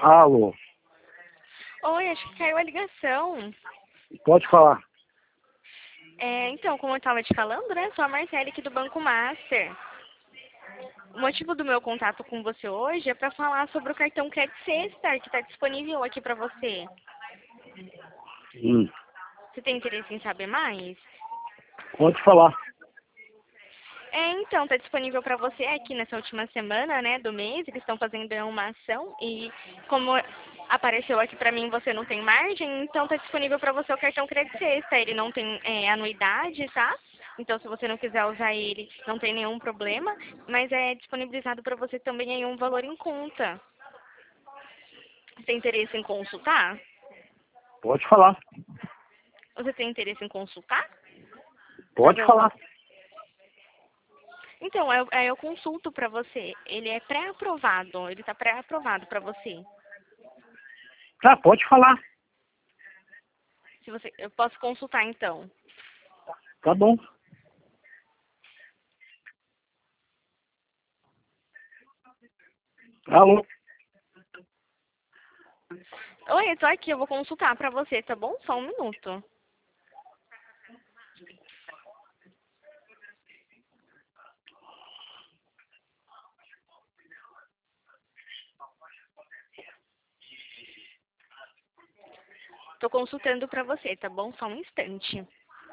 Alô, Oi, acho que caiu a ligação. pode falar. Então, como eu estava te falando, né? Sou a Marcele aqui do Banco Master. O motivo do meu contato com você hoje é para falar sobre o cartão Crédito Sexta, que está disponível aqui para você. Hum, Você tem interesse em saber mais? pode falar. Então, está disponível para você aqui nessa última semana, né, do mês. Eles estão fazendo uma ação e como apareceu aqui para mim, você não tem margem, então está disponível para você o cartão Crédito Sexta. Ele não tem anuidade, tá? Então, se você não quiser usar ele, não tem nenhum problema, mas é disponibilizado para você também aí um valor em conta. Você tem interesse em consultar? Pode falar. Você tem interesse em consultar? Pra Pode ver falar. Então, eu consulto para você. Ele é pré-aprovado. Ele está pré-aprovado para você. Tá, pode falar. Eu posso consultar então. Tá bom. Alô, Oi, eu tô aqui, eu vou consultar para você, tá bom? Só um minuto. Tô consultando para você, tá bom? Só um instante.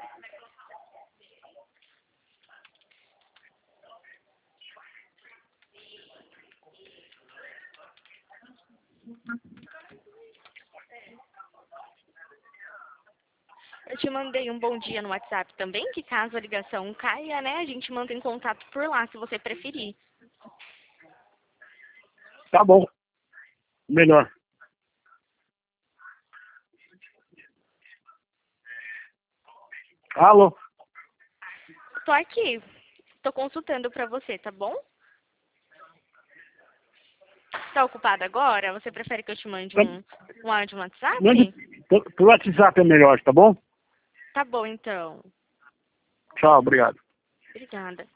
Eu te mandei um bom dia no WhatsApp também, que caso a ligação caia, né, a gente mantém contato por lá, se você preferir. tá bom. Melhor. Alô, Tô aqui. Tô consultando para você, tá bom? Tá ocupado agora? Você prefere que eu te mande tá, um áudio no mande WhatsApp? por WhatsApp é melhor, tá bom? Tá bom, então. Tchau, obrigado. Obrigada.